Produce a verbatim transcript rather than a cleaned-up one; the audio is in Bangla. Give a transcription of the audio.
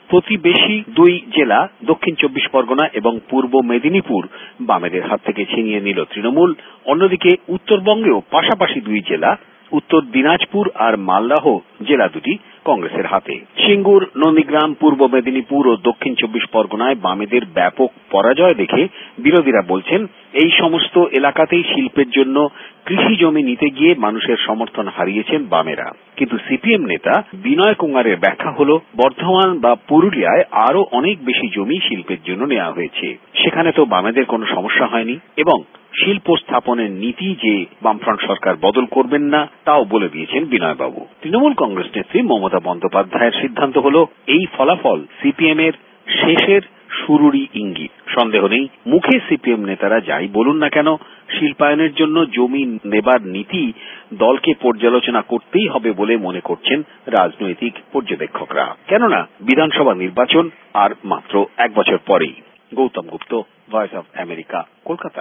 প্রতিবেশী দুই জেলা দক্ষিণ চব্বিশ পরগনা এবং পূর্ব মেদিনীপুর বামেদের হাত থেকে ছিনিয়ে নিল তৃণমূল। অন্যদিকে উত্তরবঙ্গেও পাশাপাশি দুই জেলা উত্তর দিনাজপুর আর মালদহ জেলা দুটি কংগ্রেসের হাতে। সিঙ্গুর, নন্দীগ্রাম, পূর্ব মেদিনীপুর ও দক্ষিণ চব্বিশ পরগনায় বামেদের ব্যাপক পরাজয় দেখে বিরোধীরা বলছেন এই সমস্ত এলাকাতেই শিল্পের জন্য কৃষি জমি নিতে গিয়ে মানুষের সমর্থন হারিয়েছেন বামেরা। কিন্তু সিপিএম নেতা বিনয় কুমারের ব্যাখ্যা হল বর্ধমান বা পুরুলিয়ায় আরো অনেক বেশি জমি শিল্পের জন্য নেওয়া হয়েছে, সেখানে তো বামেদের কোনো সমস্যা হয়নি এবং শিল্প স্থাপনের নীতি যে বামফ্রন্ট সরকার বদল করবেন না তাও বলে দিয়েছেন বিনয়বাবু। তৃণমূল কংগ্রেস নেত্রী মমতা বন্দ্যোপাধ্যায়ের সিদ্ধান্ত হল এই ফলাফল সিপিএম এর শেষের শুরুরই ইঙ্গিত। সন্দেহ নেই, মুখে সিপিএম নেতারা যাই বলুন না কেন, শিল্পায়নের জন্য জমি নেবার নীতি দলকে পর্যালোচনা করতেই হবে বলে মনে করছেন রাজনৈতিক পর্যবেক্ষকরা। কেননা বিধানসভা নির্বাচন আর মাত্র এক বছর পরেই। Gautam Gupta, Voice of America, Kolkata.